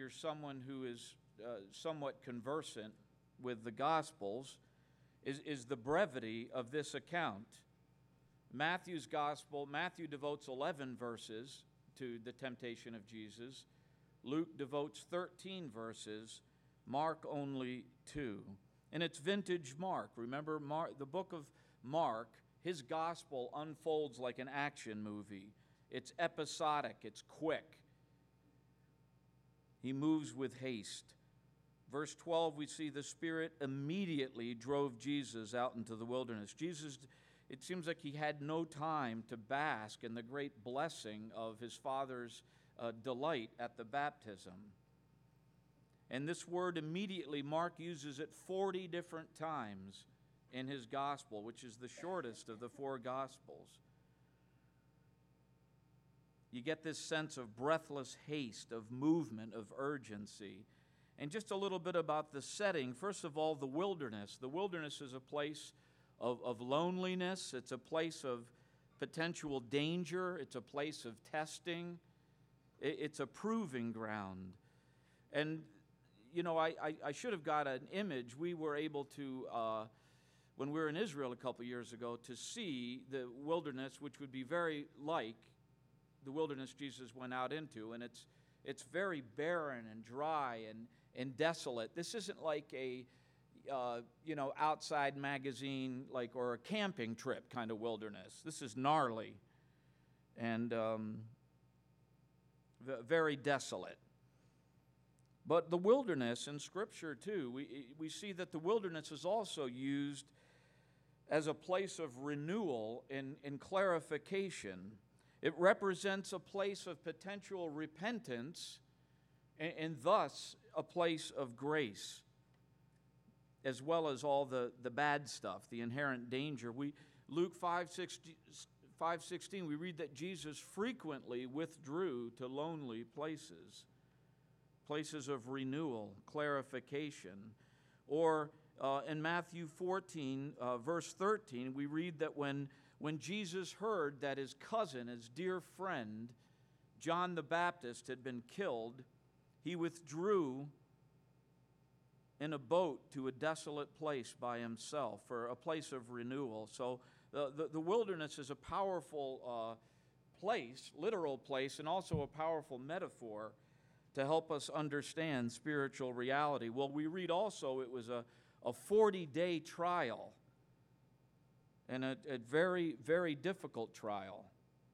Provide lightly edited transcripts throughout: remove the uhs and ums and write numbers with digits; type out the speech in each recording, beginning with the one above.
you're someone who is somewhat conversant with the Gospels, is the brevity of this account. Matthew's Gospel, Matthew devotes 11 verses to the temptation of Jesus. Luke devotes 13 verses. Mark only 2. And it's vintage Mark. Remember, the book of Mark, his Gospel unfolds like an action movie. It's episodic. It's quick. He moves with haste. Verse 12, we see the Spirit immediately drove Jesus out into the wilderness. Jesus, it seems like he had no time to bask in the great blessing of his Father's delight at the baptism. And this word immediately, Mark uses it 40 different times in his gospel, which is the shortest of the four gospels. You get this sense of breathless haste, of movement, of urgency. And just a little bit about the setting. First of all, the wilderness. The wilderness is a place of loneliness. It's a place of potential danger. It's a place of testing. It's a proving ground. And, you know, I should have got an image. We were able to, when we were in Israel a couple years ago, to see the wilderness, which would be very like the wilderness Jesus went out into. And it's very barren and dry and desolate. This isn't like a outside magazine or a camping trip kind of wilderness. This is gnarly and very desolate. But the wilderness in Scripture too, we see that the wilderness is also used as a place of renewal and clarification. It represents a place of potential repentance and thus a place of grace, as well as all the bad stuff, the inherent danger. Luke 5:16, we read that Jesus frequently withdrew to lonely places of renewal, clarification. Or in Matthew 14, verse 13, we read that when Jesus heard that his cousin, his dear friend, John the Baptist, had been killed, he withdrew in a boat to a desolate place by himself, for a place of renewal. So the wilderness is a powerful place, literal place, and also a powerful metaphor to help us understand spiritual reality. Well, we read also it was a 40-day trial, and a very, very difficult trial,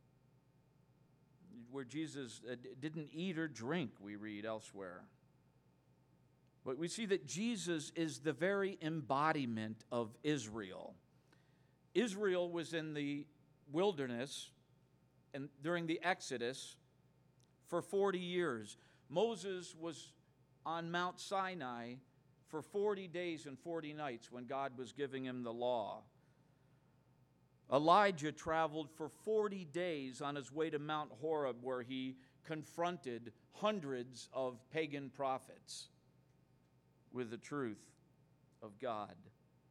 where Jesus didn't eat or drink, we read elsewhere. But we see that Jesus is the very embodiment of Israel. Israel was in the wilderness and during the Exodus for 40 years. Moses was on Mount Sinai for 40 days and 40 nights when God was giving him the law. Elijah traveled for 40 days on his way to Mount Horeb, where he confronted hundreds of pagan prophets with the truth of God.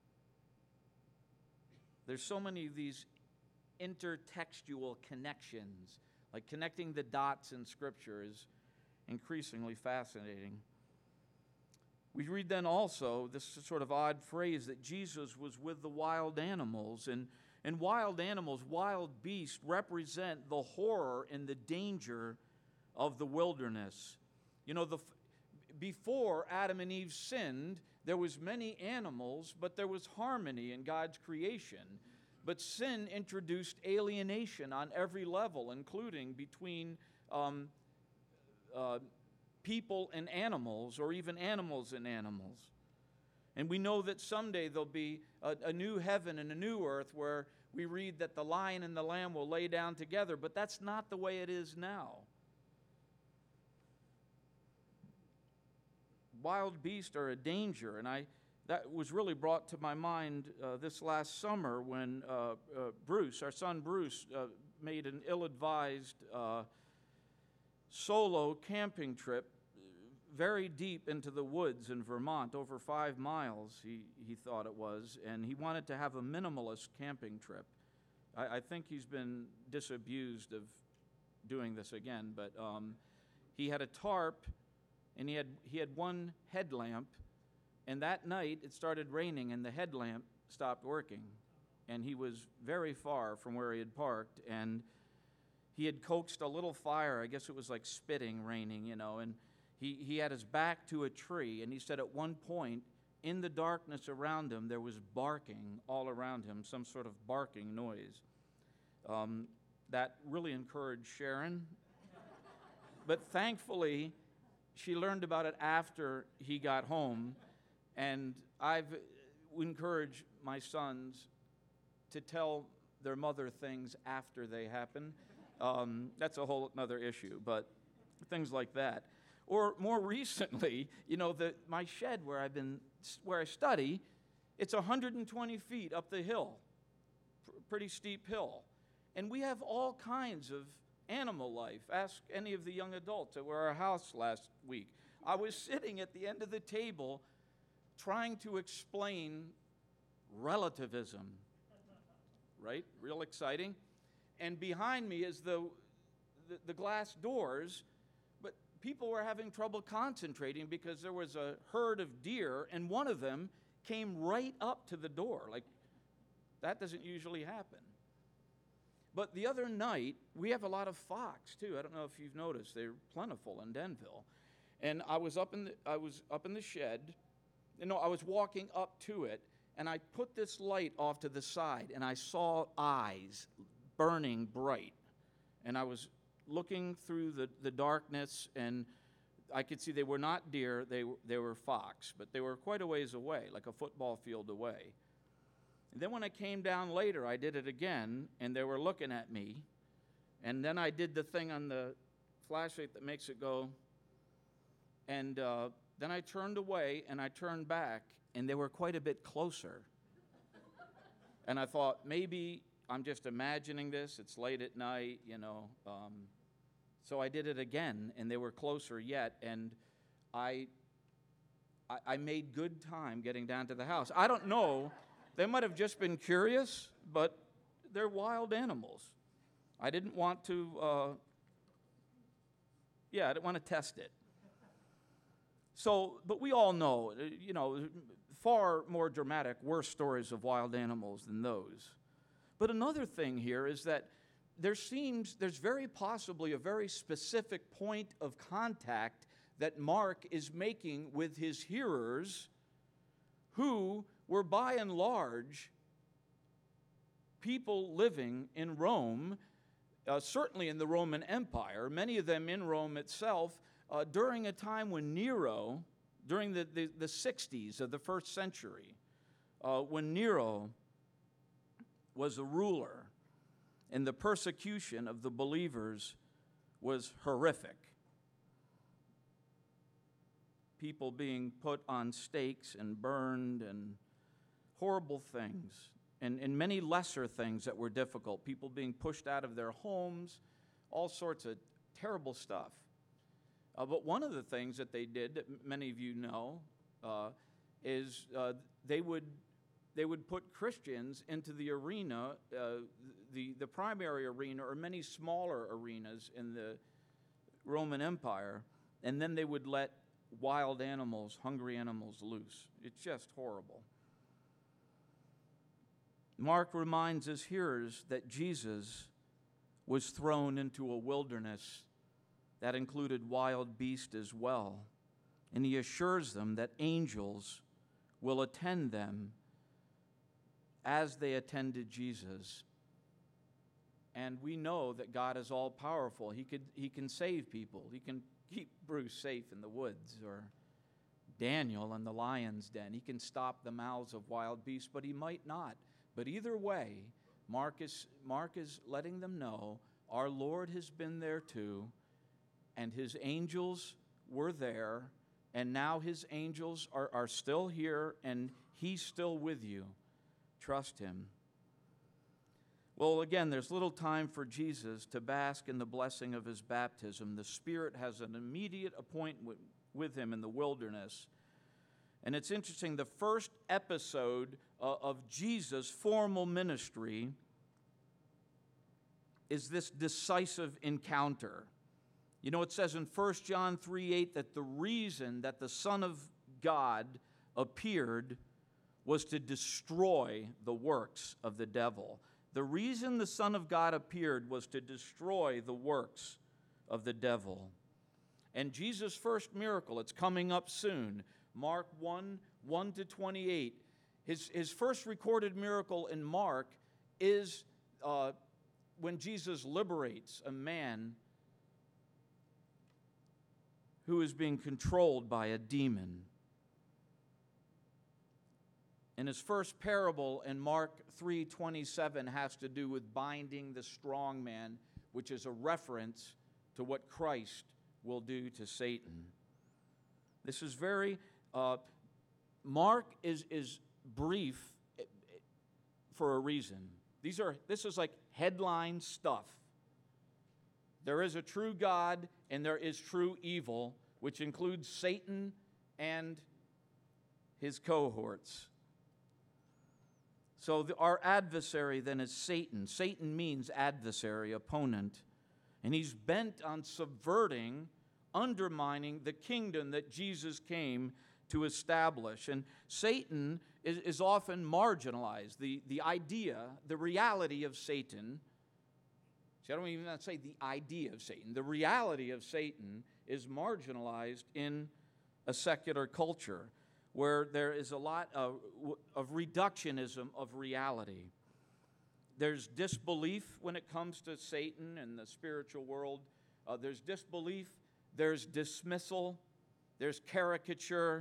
There's so many of these intertextual connections, like connecting the dots in Scripture is increasingly fascinating. We read then also this sort of odd phrase that Jesus was with the wild animals, and wild animals, wild beasts, represent the horror and the danger of the wilderness. You know, before Adam and Eve sinned, there was many animals, but there was harmony in God's creation. But sin introduced alienation on every level, including between people and animals, or even animals and animals. And we know that someday there'll be a new heaven and a new earth where we read that the lion and the lamb will lay down together, but that's not the way it is now. Wild beasts are a danger, and that was really brought to my mind this last summer when Bruce, our son Bruce, made an ill-advised solo camping trip very deep into the woods in Vermont, over 5 miles, he thought it was, and he wanted to have a minimalist camping trip. I think he's been disabused of doing this again, but he had a tarp and he had one headlamp, and that night it started raining, and the headlamp stopped working, and he was very far from where he had parked, and he had coaxed a little fire. I guess it was like spitting raining, and he had his back to a tree, and he said at one point, in the darkness around him, there was barking all around him, some sort of barking noise. That really encouraged Sharon. But thankfully, she learned about it after he got home, and I've encouraged my sons to tell their mother things after they happen. That's a whole other issue, but things like that. Or more recently, my shed where I study, it's 120 feet up the hill, pretty steep hill. And we have all kinds of animal life. Ask any of the young adults that were at our house last week. I was sitting at the end of the table trying to explain relativism, right? Real exciting. And behind me is the glass doors, but people were having trouble concentrating because there was a herd of deer, and one of them came right up to the door. Like, that doesn't usually happen. But the other night, we have a lot of fox, too. I don't know if you've noticed. They're plentiful in Denville. And I was up in the shed. I was walking up to it, and I put this light off to the side, and I saw eyes burning bright. And I was looking through the darkness, and I could see they were not deer, they were fox, but they were quite a ways away, like a football field away. And then when I came down later, I did it again, and they were looking at me. And then I did the thing on the flashlight that makes it go. And then I turned away, and I turned back, and they were quite a bit closer. And I thought, maybe I'm just imagining this. It's late at night, So I did it again, and they were closer yet. And I made good time getting down to the house. I don't know. They might have just been curious, but they're wild animals. I didn't want to, I didn't want to test it. So, but we all know, far more dramatic, worse stories of wild animals than those. But another thing here is that there's very possibly a very specific point of contact that Mark is making with his hearers, who were by and large people living in Rome, certainly in the Roman Empire, many of them in Rome itself, during a time when Nero, during the 60s of the first century, when Nero was a ruler, and the persecution of the believers was horrific. People being put on stakes and burned, and horrible things, and many lesser things that were difficult. People being pushed out of their homes, all sorts of terrible stuff. But one of the things that they did, that many of you know, is they would put Christians into the arena, the primary arena, or many smaller arenas in the Roman Empire, and then they would let wild animals, hungry animals loose. It's just horrible. Mark reminds his hearers that Jesus was thrown into a wilderness that included wild beasts as well, and he assures them that angels will attend them as they attended Jesus. And we know that God is all powerful. He can save people. He can keep Bruce safe in the woods, or Daniel in the lion's den. He can stop the mouths of wild beasts, but he might not. But either way, Mark is letting them know our Lord has been there too, and his angels were there, and now his angels are still here, and he's still with you. Trust him. Well, again, there's little time for Jesus to bask in the blessing of his baptism. The Spirit has an immediate appointment with him in the wilderness. And it's interesting, the first episode of Jesus' formal ministry is this decisive encounter. You know, it says in 1 John 3:8 that the reason that the Son of God appeared was to destroy the works of the devil. The reason the Son of God appeared was to destroy the works of the devil. And Jesus' first miracle, it's coming up soon, Mark 1:1-28. His first recorded miracle in Mark is when Jesus liberates a man who is being controlled by a demon. And his first parable in Mark 3:27 has to do with binding the strong man, which is a reference to what Christ will do to Satan. This is very, Mark is brief for a reason. This is like headline stuff. There is a true God and there is true evil, which includes Satan and his cohorts. So our adversary then is Satan. Satan means adversary, opponent. And he's bent on subverting, undermining the kingdom that Jesus came to establish. And Satan is often marginalized. The idea, the reality of Satan, see, I don't even want to say the idea of Satan. The reality of Satan is marginalized in a secular culture where there is a lot of reductionism of reality. There's disbelief when it comes to Satan and the spiritual world. There's disbelief, there's dismissal, there's caricature.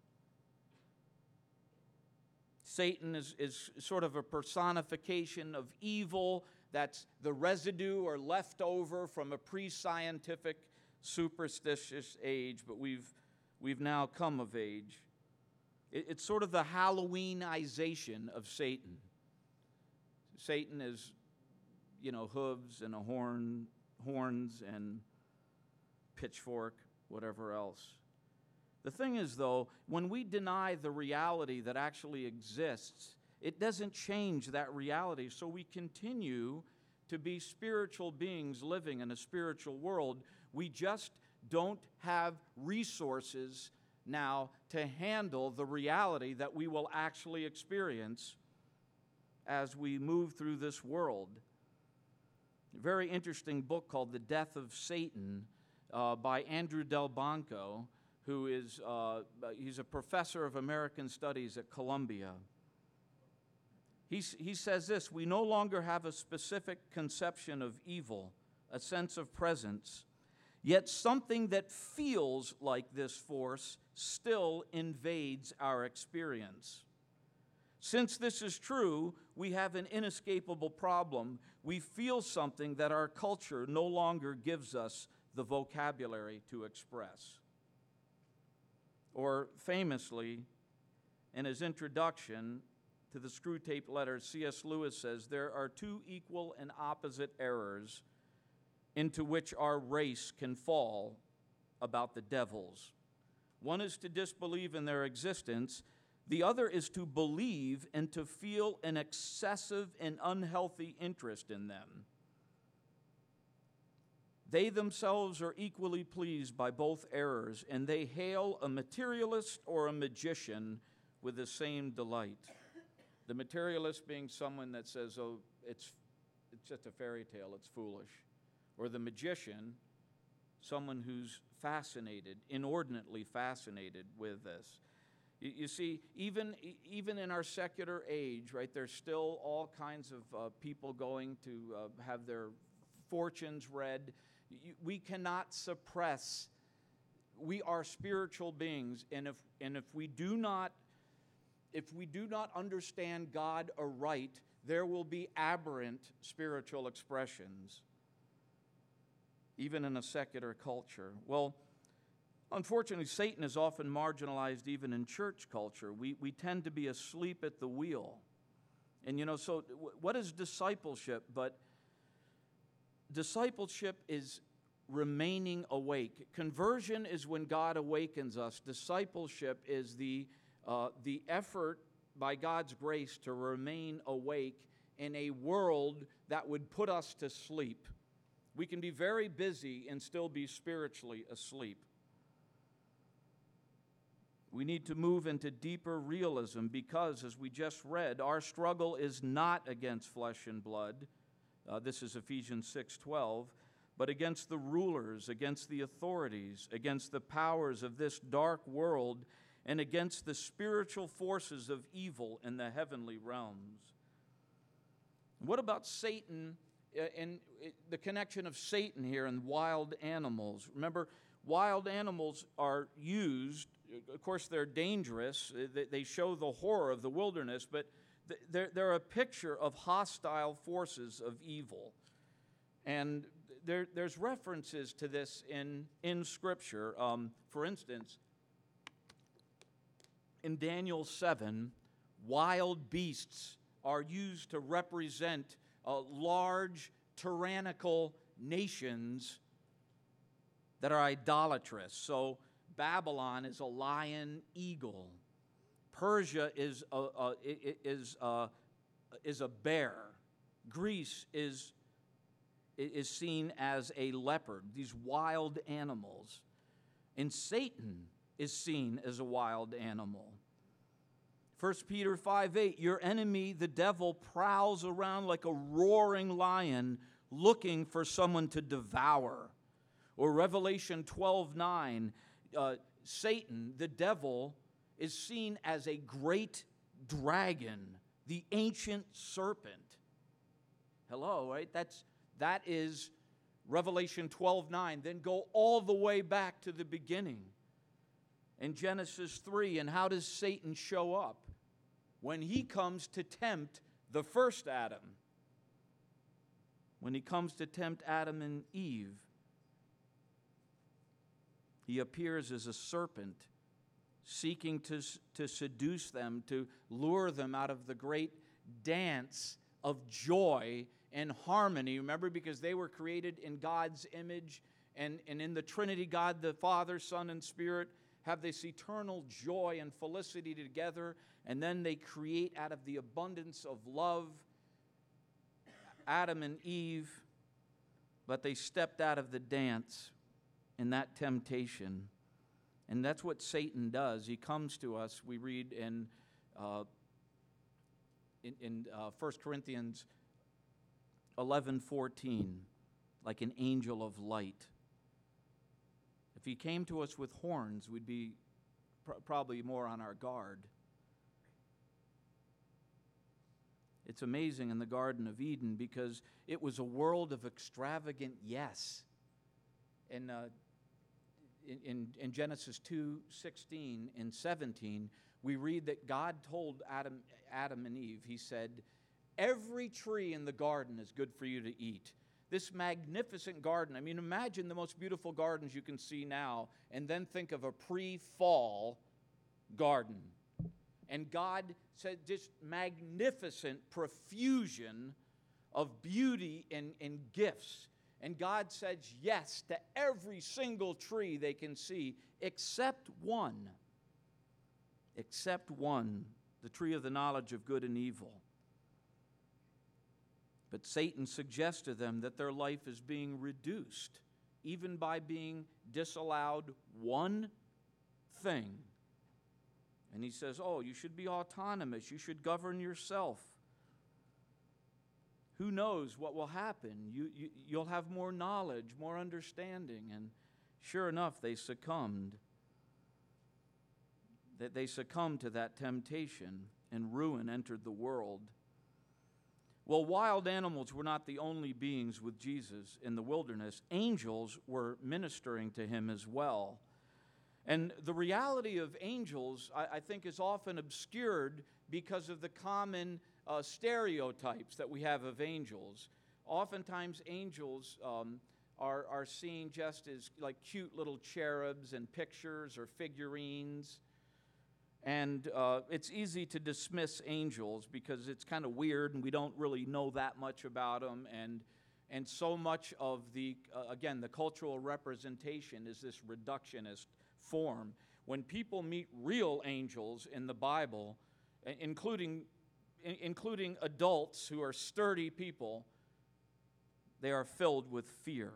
Satan is sort of a personification of evil that's the residue or leftover from a pre-scientific, superstitious age, but we've now come of age. It's sort of the Halloweenization of Satan. Satan is, hooves and horns and pitchfork, whatever else. The thing is, though, when we deny the reality that actually exists, it doesn't change that reality. So we continue to be spiritual beings living in a spiritual world. We just don't have resources now to handle the reality that we will actually experience as we move through this world. A very interesting book called The Death of Satan by Andrew Delbanco, who is he's a professor of American Studies at Columbia. He says this: we no longer have a specific conception of evil, a sense of presence, yet something that feels like this force still invades our experience. Since this is true, we have an inescapable problem. We feel something that our culture no longer gives us the vocabulary to express. Or famously, in his introduction to the Screwtape Letters, C.S. Lewis says, there are two equal and opposite errors into which our race can fall about the devils. One is to disbelieve in their existence. The other is to believe and to feel an excessive and unhealthy interest in them. They themselves are equally pleased by both errors, and they hail a materialist or a magician with the same delight. The materialist being someone that says, oh, it's just a fairy tale, it's foolish. Or the magician, someone who's fascinated, inordinately fascinated with this. You see, even in our secular age, right, there's still all kinds of people going to have their fortunes read. We cannot suppress. We are spiritual beings, and if we do not understand God aright, there will be aberrant spiritual expressions, even in a secular culture. Well, unfortunately, Satan is often marginalized even in church culture. We tend to be asleep at the wheel. And so what is discipleship? But discipleship is remaining awake. Conversion is when God awakens us. Discipleship is the effort by God's grace to remain awake in a world that would put us to sleep. We can be very busy and still be spiritually asleep. We need to move into deeper realism because, as we just read, our struggle is not against flesh and blood. This is Ephesians 6:12, but against the rulers, against the authorities, against the powers of this dark world, and against the spiritual forces of evil in the heavenly realms. What about Satan and the connection of Satan here and wild animals? Remember, wild animals are used, of course they're dangerous, they show the horror of the wilderness, but they're a picture of hostile forces of evil. And there's references to this in Scripture. For instance, in Daniel 7, wild beasts are used to represent large, tyrannical nations that are idolatrous. So Babylon is a lion eagle. Persia is a bear. Greece is seen as a leopard, these wild animals. And Satan is seen as a wild animal. 1 Peter 5:8, your enemy, the devil, prowls around like a roaring lion looking for someone to devour. Or Revelation 12:9, Satan, the devil, is seen as a great dragon, the ancient serpent. Hello, right? That is Revelation 12:9. Then go all the way back to the beginning. In Genesis 3, and how does Satan show up? When he comes to tempt the first Adam. When he comes to tempt Adam and Eve, he appears as a serpent, seeking to seduce them, to lure them out of the great dance of joy and harmony. Remember, because they were created in God's image, and in the Trinity, God the Father, Son, and Spirit have this eternal joy and felicity together, and then they create out of the abundance of love Adam and Eve, but they stepped out of the dance in that temptation. And that's what Satan does. He comes to us, we read in 1 Corinthians 11:14, like an angel of light. If he came to us with horns, we'd be probably more on our guard. It's amazing in the Garden of Eden because it was a world of extravagant yes. And in Genesis 2:16 and 17, we read that God told Adam and Eve, he said, every tree in the garden is good for you to eat. This magnificent garden, I mean, imagine the most beautiful gardens you can see now, and then think of a pre-fall garden. And God said this magnificent profusion of beauty and gifts. And God says yes to every single tree they can see, except one. Except one, the tree of the knowledge of good and evil. But Satan suggests to them that their life is being reduced, even by being disallowed one thing. And he says, oh, you should be autonomous. You should govern yourself. Who knows what will happen? You'll have more knowledge, more understanding. And sure enough, they succumbed. That they succumbed to that temptation, and ruin entered the world. Well, wild animals were not the only beings with Jesus in the wilderness. Angels were ministering to him as well. And the reality of angels, I think, is often obscured because of the common stereotypes that we have of angels. Oftentimes, angels are seen just as like cute little cherubs in pictures or figurines. And it's easy to dismiss angels because it's kind of weird and we don't really know that much about them. And so much of the cultural representation is this reductionist form. When people meet real angels in the Bible, including adults who are sturdy people, They are filled with fear.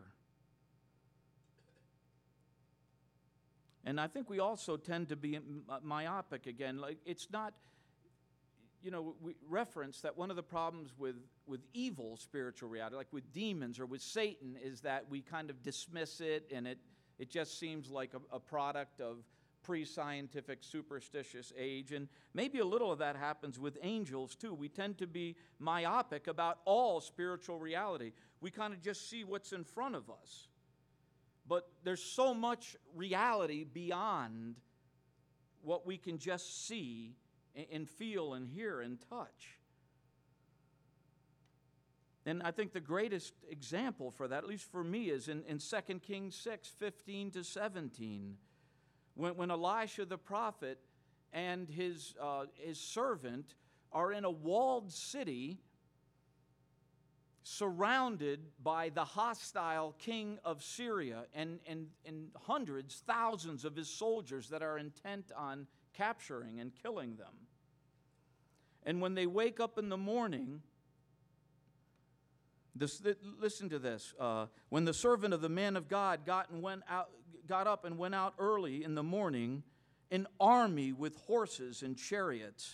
And I think we also tend to be myopic again. Like, it's not, we reference that one of the problems with evil spiritual reality, like with demons or with Satan, is that we kind of dismiss it, and it just seems like a product of pre-scientific superstitious age. And maybe a little of that happens with angels too. We tend to be myopic about all spiritual reality. We kind of just see what's in front of us. But there's so much reality beyond what we can just see and feel and hear and touch. And I think the greatest example for that, at least for me, is in 2 Kings 6:15-17, when Elisha the prophet and his servant are in a walled city surrounded by the hostile king of Syria and hundreds, thousands of his soldiers that are intent on capturing and killing them. And when they wake up in the morning, listen to this. When the servant of the man of God got up and went out early in the morning, an army with horses and chariots.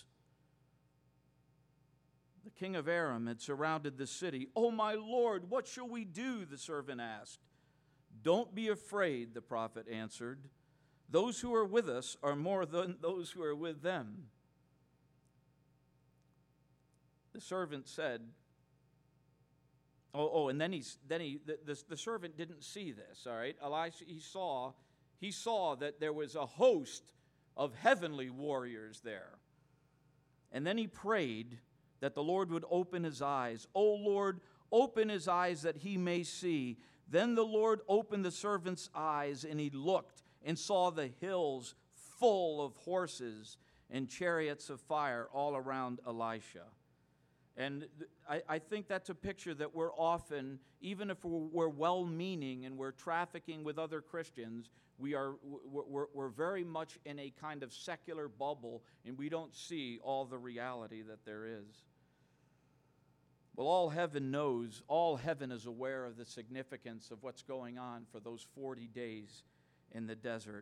The king of Aram had surrounded the city. "Oh, my lord, what shall we do?" the servant asked. "Don't be afraid," the prophet answered. "Those who are with us are more than those who are with them." The servant said, and then the servant didn't see this, all right? Elisha, he saw that there was a host of heavenly warriors there. And then he prayed that the Lord would open his eyes. "O Lord, open his eyes that he may see." Then the Lord opened the servant's eyes, and he looked and saw the hills full of horses and chariots of fire all around Elisha. And I think that's a picture that we're often, even if we're well-meaning and we're trafficking with other Christians, we're very much in a kind of secular bubble, and we don't see all the reality that there is. Well, all heaven knows, all heaven is aware of the significance of what's going on for those 40 days in the desert.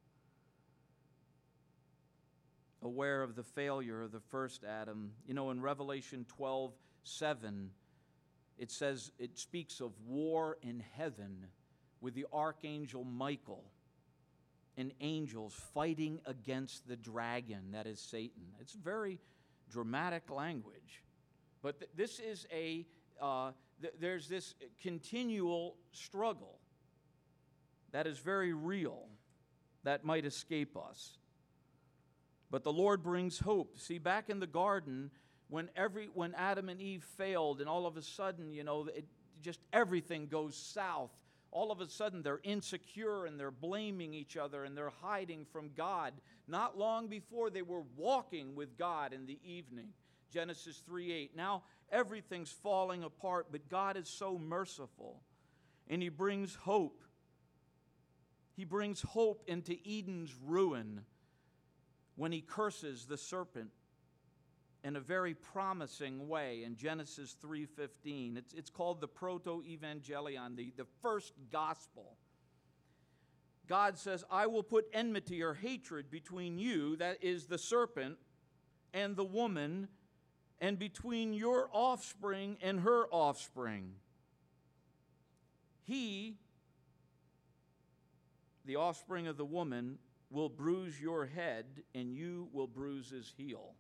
Aware of the failure of the first Adam. In Revelation 12:7, it speaks of war in heaven with the archangel Michael and angels fighting against the dragon, that is Satan. It's very dramatic language. But this is there's this continual struggle that is very real that might escape us. But the Lord brings hope. See, back in the garden, when Adam and Eve failed, and all of a sudden, just everything goes south. All of a sudden, they're insecure, and they're blaming each other, and they're hiding from God. Not long before, they were walking with God in the evening. Genesis 3:8. Now, everything's falling apart, but God is so merciful, and He brings hope. He brings hope into Eden's ruin when He curses the serpent in a very promising way in Genesis 3:15. It's called the proto-evangelion, the first gospel. God says, "I will put enmity or hatred between you," that is the serpent, "and the woman, and between your offspring and her offspring. He, the offspring of the woman, will bruise your head, and you will bruise his heel."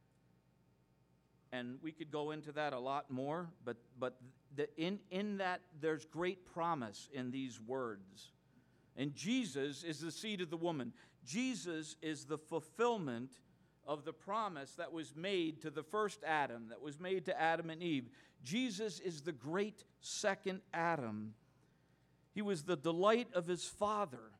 And we could go into that a lot more, but in that there's great promise in these words. And Jesus is the seed of the woman. Jesus is the fulfillment of the promise that was made to the first Adam, that was made to Adam and Eve. Jesus is the great second Adam. He was the delight of His Father.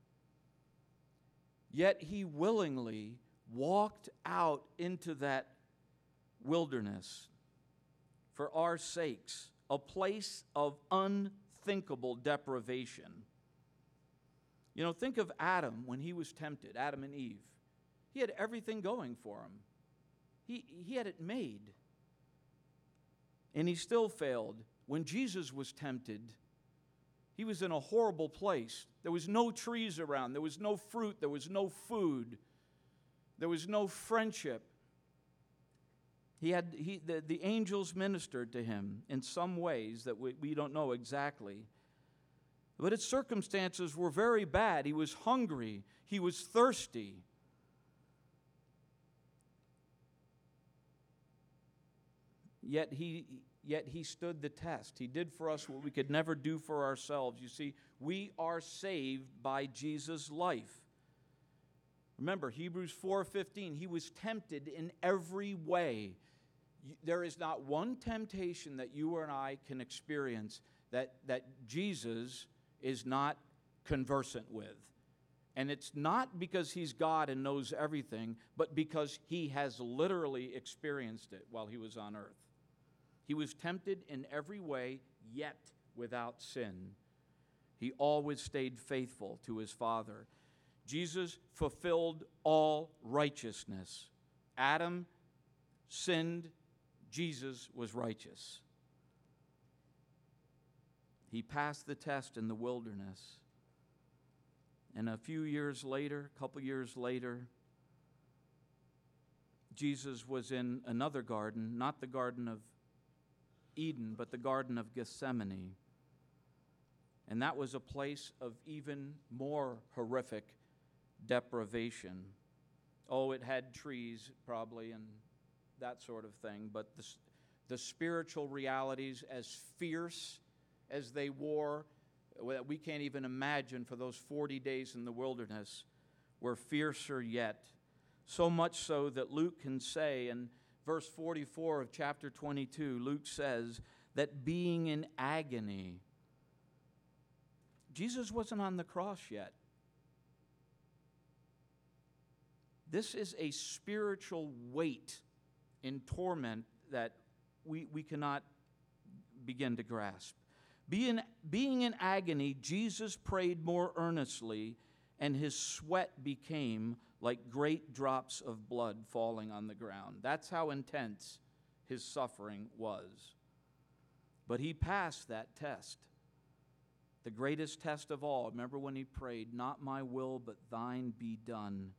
Yet He willingly walked out into that wilderness for our sakes, a place of unthinkable deprivation. Think of Adam when he was tempted, Adam and Eve. He had everything going for him. He had it made. And he still failed. when Jesus was tempted, he was in a horrible place. There was no trees around. There was no fruit. There was no food. There was no friendship. The angels ministered to him in some ways that we don't know exactly. But his circumstances were very bad. He was hungry. He was thirsty. Yet he stood the test. He did for us what we could never do for ourselves. You see, we are saved by Jesus' life. Remember, Hebrews 4:15, he was tempted in every way. There is not one temptation that you and I can experience that Jesus is not conversant with. And it's not because he's God and knows everything, but because he has literally experienced it while he was on earth. He was tempted in every way, yet without sin. He always stayed faithful to his Father. Jesus fulfilled all righteousness. Adam sinned. Jesus was righteous. He passed the test in the wilderness. And a couple years later, Jesus was in another garden, not the Garden of Eden, but the Garden of Gethsemane. And that was a place of even more horrific deprivation. Oh, it had trees probably and that sort of thing, but the spiritual realities, as fierce as they were, that we can't even imagine for those 40 days in the wilderness, were fiercer yet. So much so that Luke can say in verse 44 of chapter 22, Luke says that being in agony, Jesus wasn't on the cross yet. This is a spiritual weight in torment that we cannot begin to grasp. Being in agony, Jesus prayed more earnestly, and his sweat became like great drops of blood falling on the ground. That's how intense his suffering was. But he passed that test, the greatest test of all. Remember when he prayed, "Not my will, but thine be done."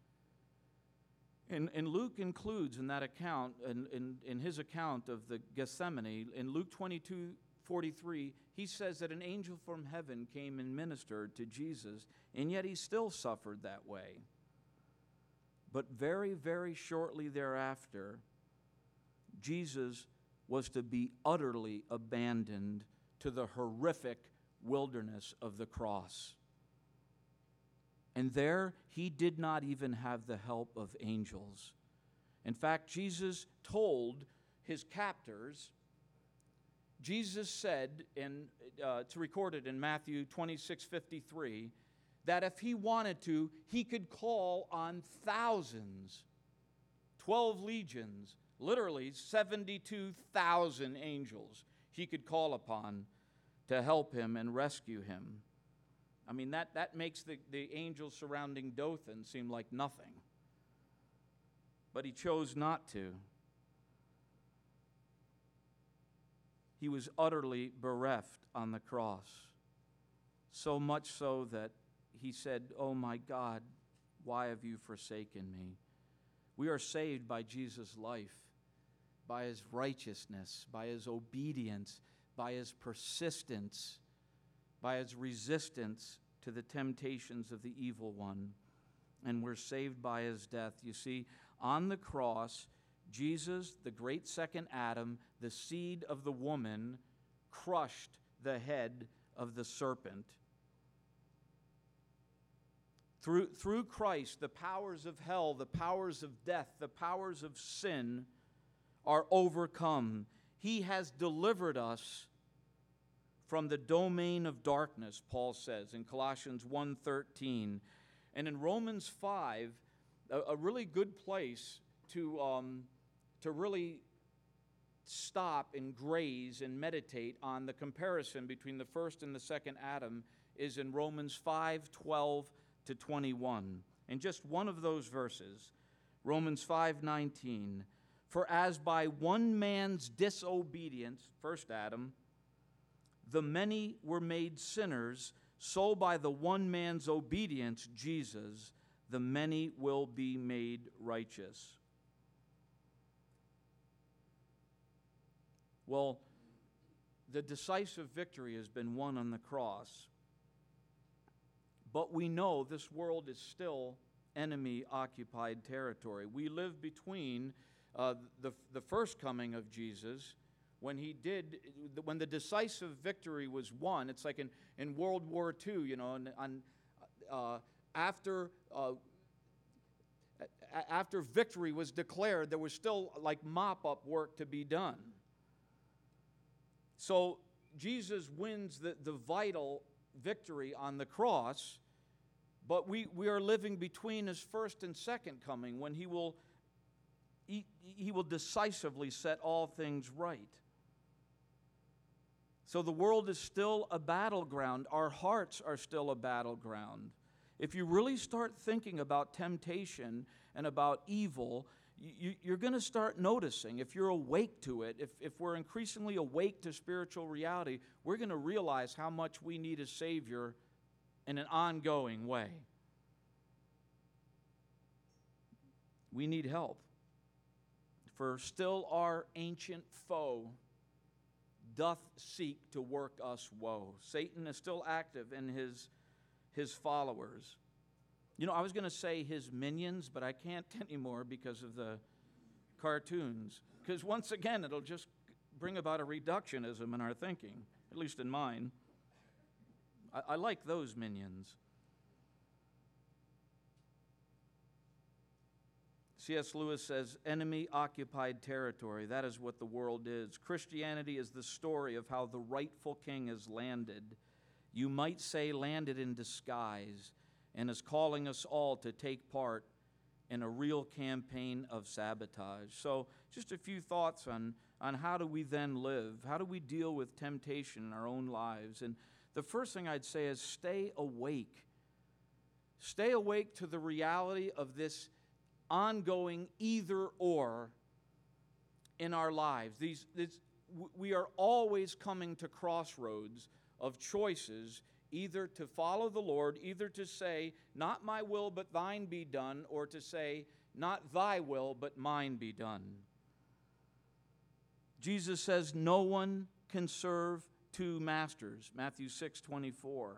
And Luke includes in that account, in his account of the Gethsemane, in Luke 22:43, he says that an angel from heaven came and ministered to Jesus, and yet he still suffered that way. But very, very shortly thereafter, Jesus was to be utterly abandoned to the horrific wilderness of the cross. And there, he did not even have the help of angels. In fact, Jesus told his captors, Jesus said, it's recorded in Matthew 26:53, that if he wanted to, he could call on thousands, 12 legions, literally 72,000 angels he could call upon to help him and rescue him. I mean, that makes the angels surrounding Dothan seem like nothing. But he chose not to. He was utterly bereft on the cross. So much so that he said, "Oh my God, why have you forsaken me?" We are saved by Jesus' life, by his righteousness, by his obedience, by his persistence, by his resistance to the temptations of the evil one. And we're saved by his death. You see, on the cross, Jesus, the great second Adam, the seed of the woman, crushed the head of the serpent. Through Christ, the powers of hell, the powers of death, the powers of sin are overcome. He has delivered us from the domain of darkness, Paul says in Colossians 1:13. And in Romans 5, a really good place to really stop and graze and meditate on the comparison between the first and the second Adam is in Romans 5:12-21. And just one of those verses, Romans 5:19. For as by one man's disobedience, first Adam, the many were made sinners, so by the one man's obedience, Jesus, the many will be made righteous. Well, the decisive victory has been won on the cross. But we know this world is still enemy-occupied territory. We live between the first coming of Jesus, when the decisive victory was won. It's like in World War II, you know, after victory was declared, there was still like mop-up work to be done. So Jesus wins the vital victory on the cross, but we are living between his first and second coming, when he will decisively set all things right. So the world is still a battleground. Our hearts are still a battleground. If you really start thinking about temptation and about evil, you're going to start noticing, if you're awake to it, if we're increasingly awake to spiritual reality, we're going to realize how much we need a Savior in an ongoing way. We need help. For still our ancient foe doth seek to work us woe. Satan is still active in his followers. You know, I was going to say his minions, but I can't anymore because of the cartoons. Because once again, it'll just bring about a reductionism in our thinking, at least in mine. I like those minions. C.S. Lewis says, enemy-occupied territory, that is what the world is. Christianity is the story of how the rightful king has landed. You might say landed in disguise, and is calling us all to take part in a real campaign of sabotage. So just a few thoughts on how do we then live? How do we deal with temptation in our own lives? And the first thing I'd say is stay awake. Stay awake to the reality of this ongoing either or in our lives. We are always coming to crossroads of choices, either to follow the Lord, either to say, not my will but thine be done, or to say, not thy will but mine be done. Jesus says no one can serve two masters, Matthew 6:24.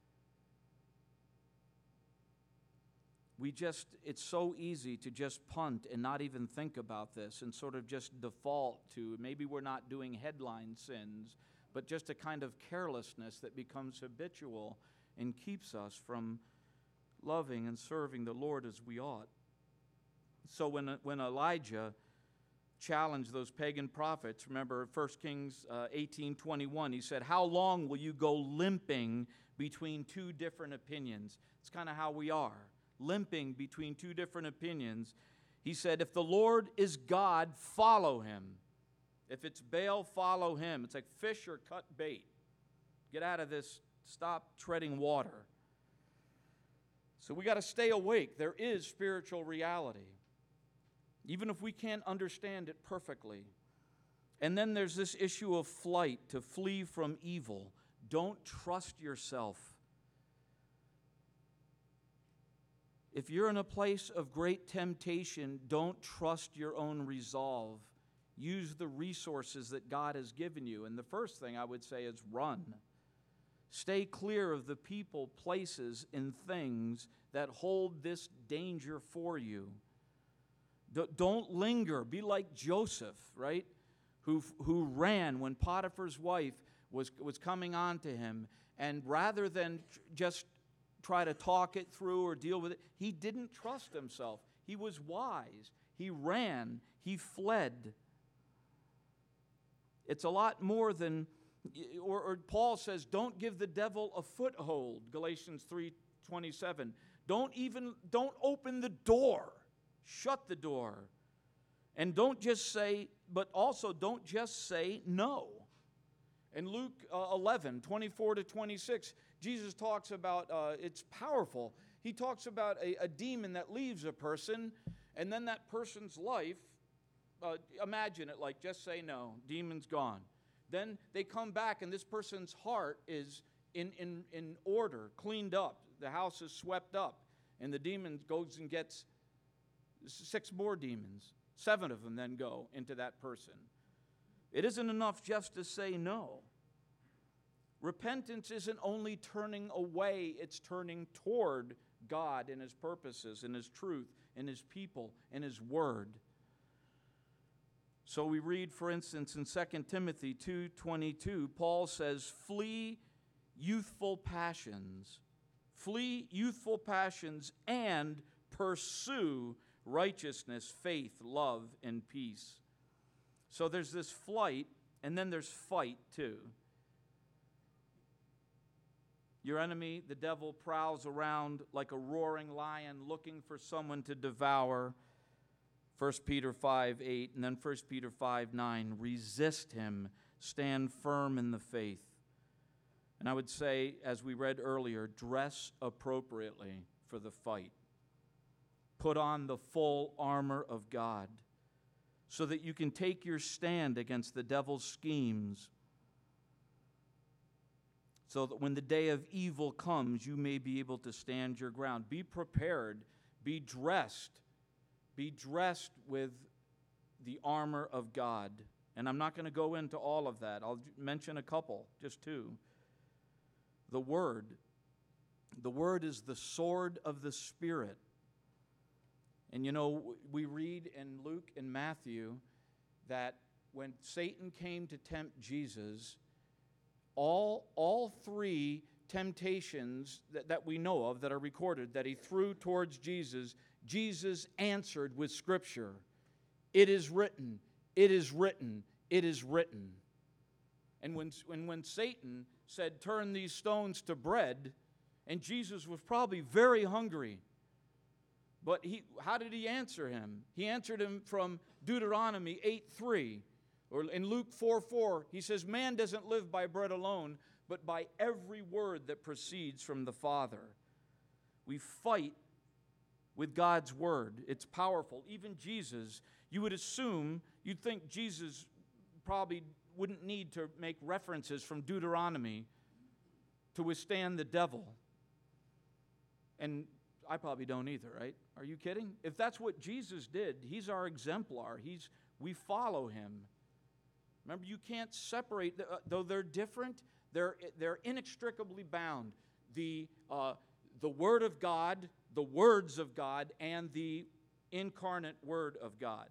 It's so easy to just punt and not even think about this and sort of just default to, maybe we're not doing headline sins, but just a kind of carelessness that becomes habitual and keeps us from loving and serving the Lord as we ought. So when Elijah challenged those pagan prophets, remember 1 Kings 18:21, he said, how long will you go limping between two different opinions? It's kind of how we are, limping between two different opinions. He said, if the Lord is God, follow him. If it's Baal, follow him. It's like fish or cut bait. Get out of this. Stop treading water. So we got to stay awake. There is spiritual reality, even if we can't understand it perfectly. And then there's this issue of flight, to flee from evil. Don't trust yourself. If you're in a place of great temptation, don't trust your own resolve. Use the resources that God has given you. And the first thing I would say is run. Stay clear of the people, places, and things that hold this danger for you. Don't linger. Be like Joseph, right? Who ran when Potiphar's wife was coming on to him. And rather than just try to talk it through or deal with it, he didn't trust himself. He was wise. He ran. He fled. It's a lot more than, or Paul says, don't give the devil a foothold, Galatians 3:27. Don't open the door. Shut the door. And don't just say, but also don't just say no. In Luke 11:24-26, Jesus talks about, it's powerful. He talks about a demon that leaves a person, and then that person's life, imagine it like, just say no, demon's gone. Then they come back, and this person's heart is in order, cleaned up. The house is swept up. And the demon goes and gets 6 more demons. 7 of them then go into that person. It isn't enough just to say no. Repentance isn't only turning away, it's turning toward God and His purposes and His truth and His people and His word. So we read, for instance, in 2 Timothy 2:22, Paul says, flee youthful passions. Flee youthful passions and pursue righteousness, faith, love, and peace. So there's this flight, and then there's fight too. Your enemy, the devil, prowls around like a roaring lion looking for someone to devour. 1 Peter 5:8 and then 1 Peter 5:9. Resist him, stand firm in the faith. And I would say, as we read earlier, dress appropriately for the fight. Put on the full armor of God so that you can take your stand against the devil's schemes, so that when the day of evil comes, you may be able to stand your ground. Be prepared, be dressed with the armor of God. And I'm not going to go into all of that. I'll mention a couple, just 2. The Word. The Word is the sword of the Spirit. And you know, we read in Luke and Matthew that when Satan came to tempt Jesus, all 3 temptations that we know of, that are recorded, that he threw towards Jesus, Jesus answered with Scripture. It is written, it is written, it is written. And when Satan said, turn these stones to bread, and Jesus was probably very hungry, but how did he answer him? He answered him from Deuteronomy 8:3. Or in Luke 4:4, he says, man doesn't live by bread alone, but by every word that proceeds from the Father. We fight with God's word. It's powerful. Even Jesus, you'd think Jesus probably wouldn't need to make references from Deuteronomy to withstand the devil. And I probably don't either, right? Are you kidding? If that's what Jesus did, he's our exemplar. We follow him. Remember, you can't separate, though they're different, they're inextricably bound. The Word of God, the words of God, and the incarnate Word of God.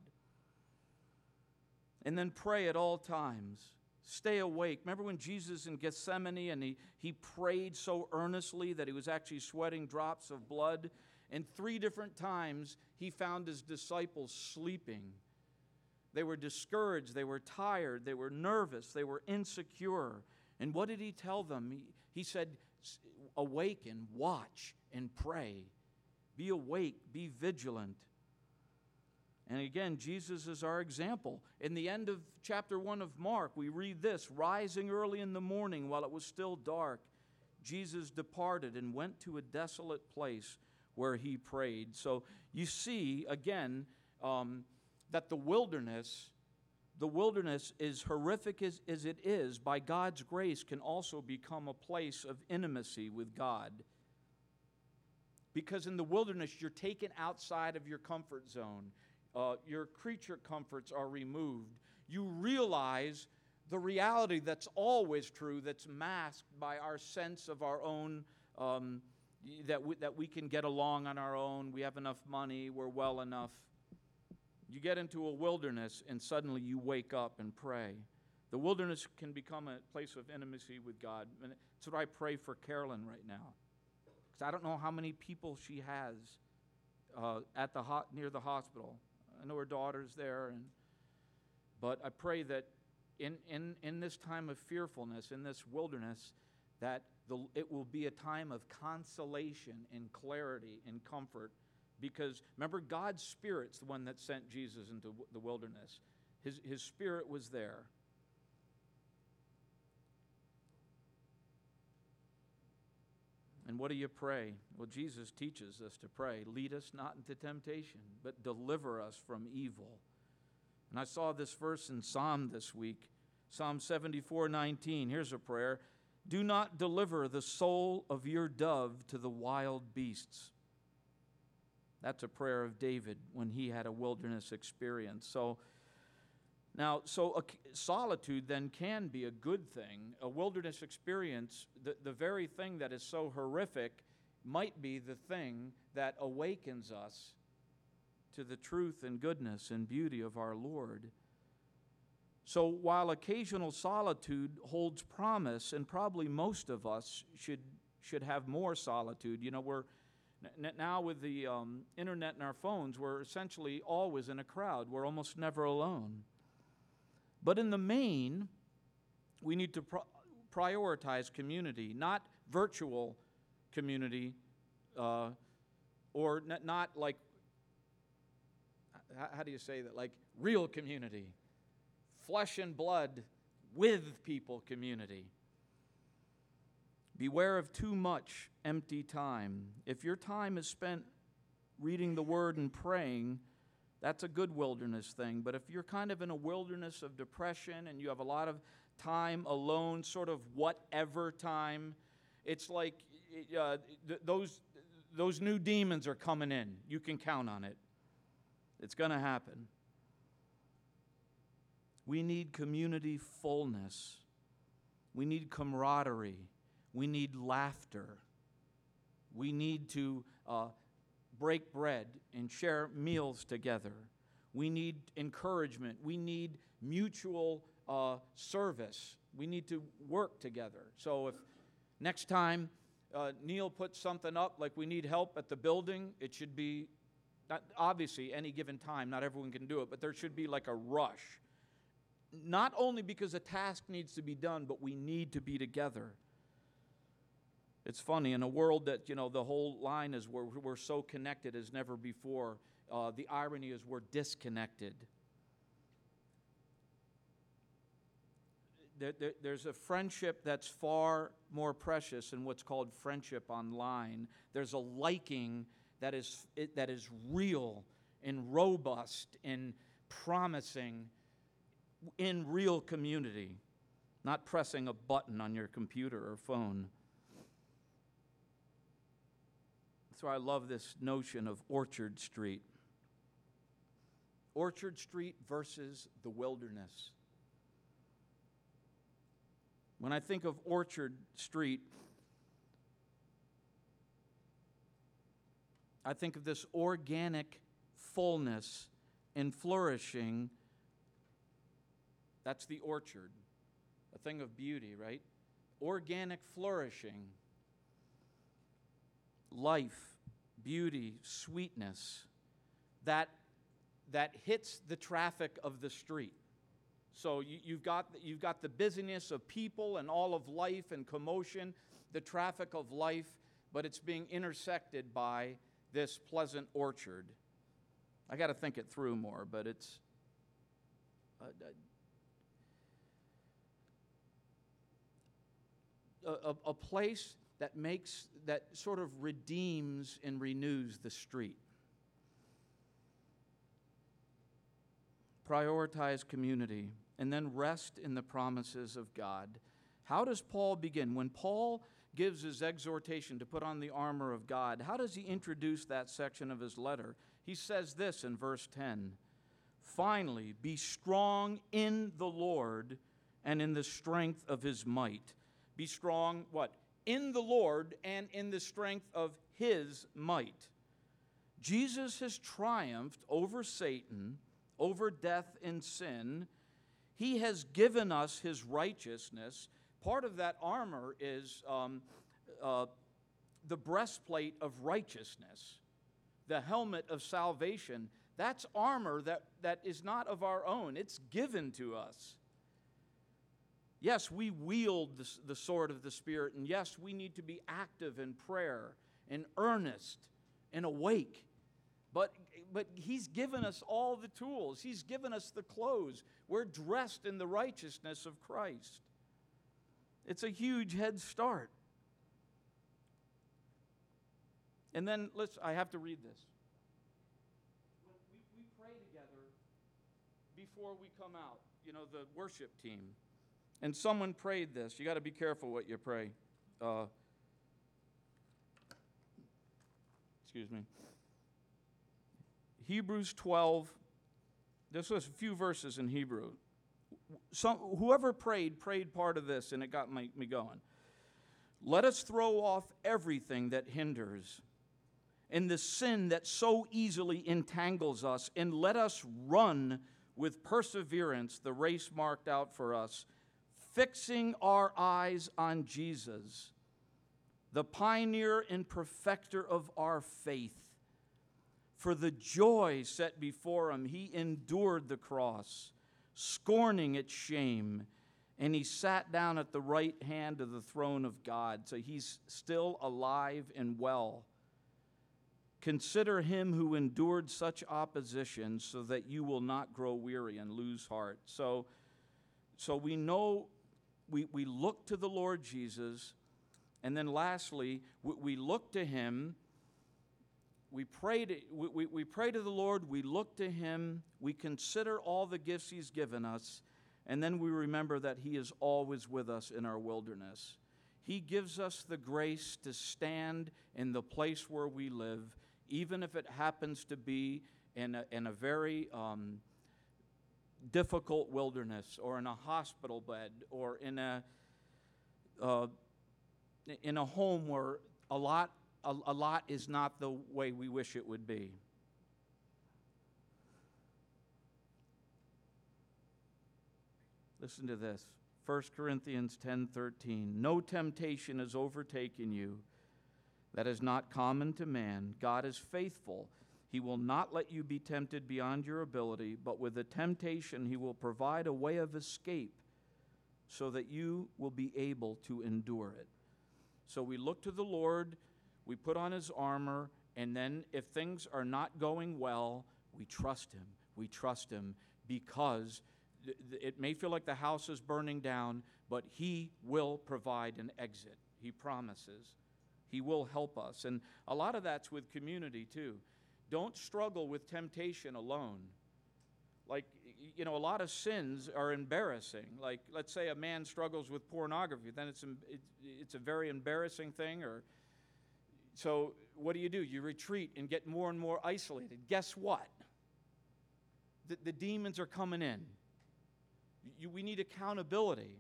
And then pray at all times. Stay awake. Remember when Jesus in Gethsemane, and he prayed so earnestly that he was actually sweating drops of blood? And 3 different times he found his disciples sleeping. They were discouraged, they were tired, they were nervous, they were insecure. And what did he tell them? He said, awaken, watch, and pray. Be awake, be vigilant. And again, Jesus is our example. In the end of chapter 1 of Mark, we read this, rising early in the morning while it was still dark, Jesus departed and went to a desolate place where he prayed. So you see, again, that the wilderness, as horrific as it is, by God's grace, can also become a place of intimacy with God. Because in the wilderness, you're taken outside of your comfort zone. Your creature comforts are removed. You realize the reality that's always true, that's masked by our sense of our own, that we can get along on our own, we have enough money, we're well enough. You get into a wilderness and suddenly you wake up and pray. The wilderness can become a place of intimacy with God. And that's what I pray for Carolyn right now. Because I don't know how many people she has near the hospital. I know her daughter's there. But I pray that in this time of fearfulness, in this wilderness, that it will be a time of consolation and clarity and comfort. Because remember, God's Spirit's the one that sent Jesus into the wilderness. His Spirit was there. And what do you pray? Well, Jesus teaches us to pray, lead us not into temptation, but deliver us from evil. And I saw this verse in Psalm this week, Psalm 74:19, here's a prayer. Do not deliver the soul of your dove to the wild beasts. That's a prayer of David when he had a wilderness experience. So solitude then can be a good thing. A wilderness experience, the very thing that is so horrific, might be the thing that awakens us to the truth and goodness and beauty of our Lord. So while occasional solitude holds promise, and probably most of us should have more solitude, we're now with the internet and our phones, we're essentially always in a crowd. We're almost never alone. But in the main, we need to prioritize community, not virtual community, or not like, how do you say that? Like real community, flesh and blood with people community. Beware of too much empty time. If your time is spent reading the Word and praying, that's a good wilderness thing. But if you're kind of in a wilderness of depression and you have a lot of time alone, sort of whatever time, it's like those new demons are coming in. You can count on it. It's going to happen. We need community fullness. We need camaraderie. We need laughter. We need to break bread and share meals together. We need encouragement. We need mutual service. We need to work together. So if next time Neil puts something up, like we need help at the building, it should be, not obviously any given time, not everyone can do it, but there should be like a rush. Not only because a task needs to be done, but we need to be together. It's funny, in a world that, the whole line is we're so connected as never before, the irony is we're disconnected. There's a friendship that's far more precious than what's called friendship online. There's a liking that is real and robust and promising in real community, not pressing a button on your computer or phone. That's why I love this notion of Orchard Street. Orchard Street versus the wilderness. When I think of Orchard Street, I think of this organic fullness and flourishing. That's the orchard, a thing of beauty, right? Organic flourishing, life, beauty, sweetness that hits the traffic of the street. So you've got the busyness of people and all of life and commotion, the traffic of life, but it's being intersected by this pleasant orchard. I got to think it through more, but it's a place that sort of redeems and renews the street. Prioritize community, and then rest in the promises of God. How does Paul begin? When Paul gives his exhortation to put on the armor of God, how does he introduce that section of his letter? He says this in verse 10, "Finally, be strong in the Lord and in the strength of his might." Be strong, what? In the Lord and in the strength of his might. Jesus has triumphed over Satan, over death and sin. He has given us his righteousness. Part of that armor is the breastplate of righteousness, the helmet of salvation. That's armor that is not of our own. It's given to us. Yes, we wield the sword of the Spirit, and yes, we need to be active in prayer and earnest and awake. But he's given us all the tools. He's given us the clothes. We're dressed in the righteousness of Christ. It's a huge head start. And then, I have to read this. We pray together before we come out, the worship team. And someone prayed this. You got to be careful what you pray. Excuse me. Hebrews 12. This was a few verses in Hebrew. Whoever prayed part of this, and it got me going. Let us throw off everything that hinders and the sin that so easily entangles us, and let us run with perseverance the race marked out for us, fixing our eyes on Jesus, the pioneer and perfecter of our faith. For the joy set before him, he endured the cross, scorning its shame, and he sat down at the right hand of the throne of God. So he's still alive and well. Consider him who endured such opposition, so that you will not grow weary and lose heart. So we know we look to the Lord Jesus, and then lastly, we look to him. We pray to the Lord, we look to him, we consider all the gifts he's given us, and then we remember that he is always with us in our wilderness. He gives us the grace to stand in the place where we live, even if it happens to be in a very difficult wilderness, or in a hospital bed, or in a home where a lot is not the way we wish it would be. Listen to this. 1 Corinthians 10:13. No temptation has overtaken you that is not common to man. God is faithful. He will not let you be tempted beyond your ability, but with the temptation he will provide a way of escape so that you will be able to endure it. So we look to the Lord, we put on his armor, and then if things are not going well, we trust him. We trust him because it may feel like the house is burning down, but he will provide an exit. He promises. He will help us. And a lot of that's with community too. Don't struggle with temptation alone. Like, a lot of sins are embarrassing. Like, let's say a man struggles with pornography, then it's a very embarrassing thing. So what do? You retreat and get more and more isolated. Guess what? The demons are coming in. We need accountability.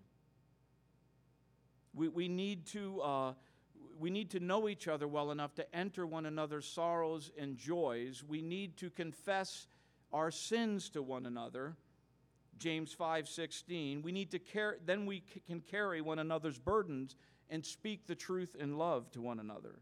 We need to know each other well enough to enter one another's sorrows and joys. We need to confess our sins to one another. James 5:16. We need to then we can carry one another's burdens and speak the truth in love to one another.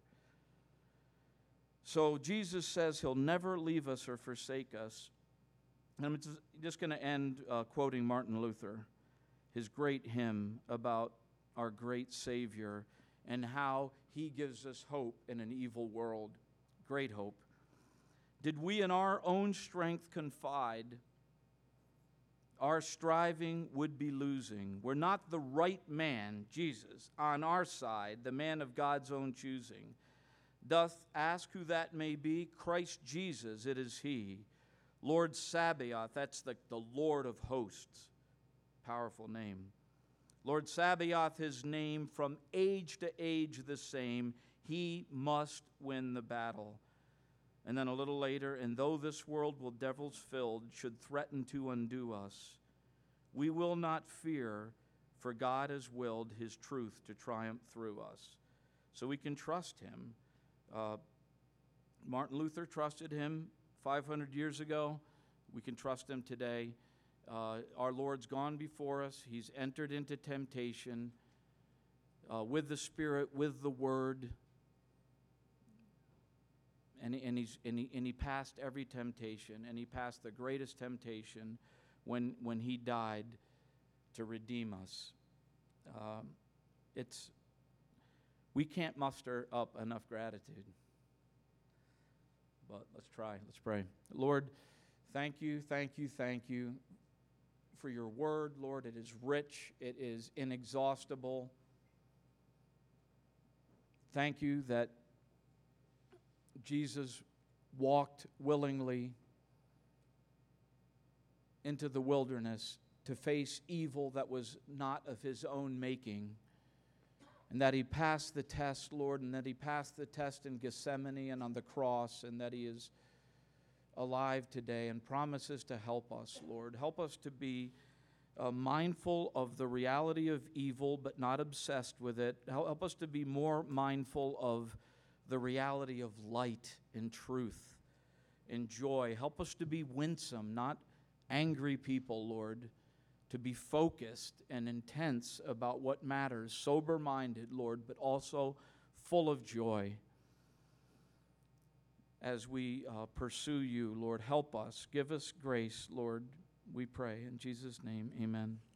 So Jesus says he'll never leave us or forsake us. And I'm just going to end quoting Martin Luther, his great hymn about our great Savior and how he gives us hope in an evil world. Great hope. Did we in our own strength confide, our striving would be losing. We're not the right man, Jesus, on our side, the man of God's own choosing. Doth ask who that may be? Christ Jesus, it is he. Lord Sabaoth, that's the Lord of hosts. Powerful name. Lord Sabaoth, his name, from age to age the same. He must win the battle. And then a little later, and though this world will devils filled should threaten to undo us, we will not fear, for God has willed his truth to triumph through us. So we can trust him. Martin Luther trusted him 500 years ago. We can trust him today. Our Lord's gone before us. He's entered into temptation with the Spirit, with the Word. And he passed every temptation, and he passed the greatest temptation when he died to redeem us. We can't muster up enough gratitude. But let's try. Let's pray. Lord, thank you for your word, Lord. It is rich. It is inexhaustible. Thank you that Jesus walked willingly into the wilderness to face evil that was not of his own making, and that he passed the test, Lord, and that he passed the test in Gethsemane and on the cross, and that he is alive today and promises to help us, Lord. Help us to be mindful of the reality of evil, but not obsessed with it. Help us to be more mindful of the reality of light and truth and joy. Help us to be winsome, not angry people, Lord, to be focused and intense about what matters, sober-minded, Lord, but also full of joy. As we pursue you, Lord, help us. Give us grace, Lord, we pray. In Jesus' name, amen.